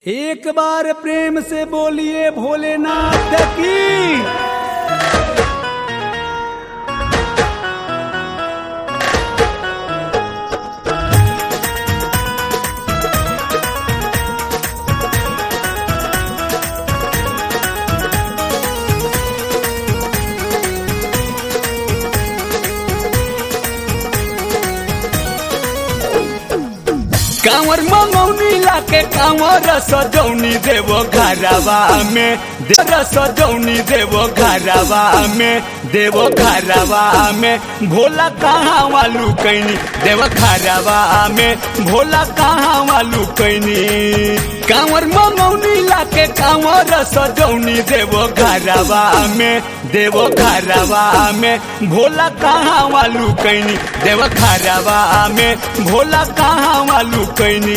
एक बार प्रेम से बोलिए भोलेनाथ की। कांवर मंगौनी लाके कांवर सजौनी देवो घरवा में, सजौनी देवो घरवा में, देवो घरवा में भोला कहाँ वालू कैनी, देवो घरवा में भोला कहाँ वालू कैनी। कांवर मंगौनी लाके कांवर सजौनी देवो घरवा में, देवो घरवा में भोला कहाँ वालू कैनी, देवो घरवा में भोला कहाँ वालू कैनी।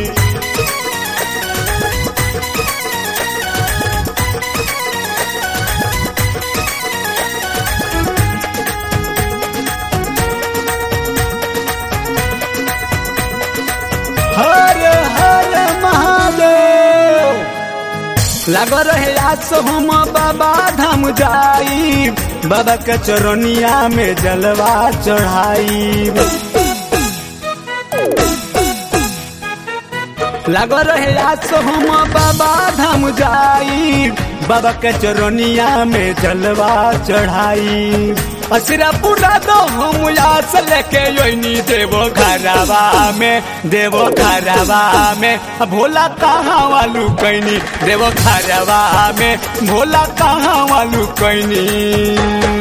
हर हर महादेव लग रहे आज हम बाबा धाम जाई, बाबा के चरनिया में जलवा चढ़ाई। लग रहे आज हम बाबा धाम जाई, बाबा के चरनिया में जलवा चढ़ाई। असरा पूरा दो हम याद लेके योनी देवो घरवा में, देवो घरवा में भोला कहाँ वालू कैनी, देवो घरवा में भोला कहाँ वालू कैनी।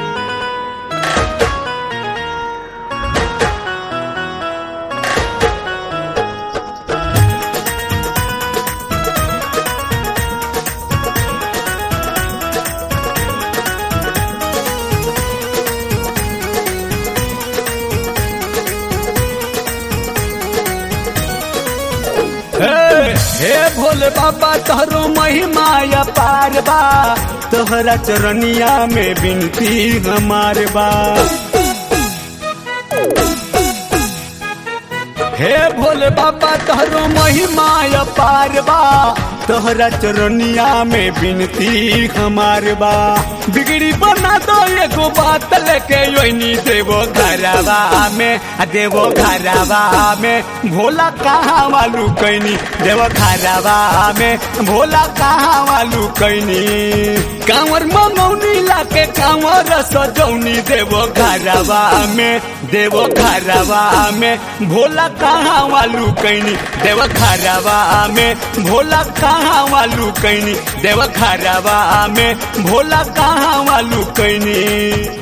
हे भोले बाबा तोहरो महिमा अपार बा, तोहरा चरनिया में बिनती हमार बा। हे भोले बाबा तोहरो महिमा अपार बा, तोहरा चरनिया में बिनती हमार बा। बिगड़ी बना दो एगो बात लेके योनी देवो घरवा में, देवो घरवा में भोला कहाँ वालू कैनी, देवो घरवा में भोला कहाँ वालू कैनी। कांवर मंगौनी लाके कांवर सजौनी देवो घरवा में, देवो घरवा में भोला कहाँ वालू कैनी, देवो घरवा में भोला कहाँ वालू कैनी, देवो घरवा में भोला कहाँ वालू कैनी।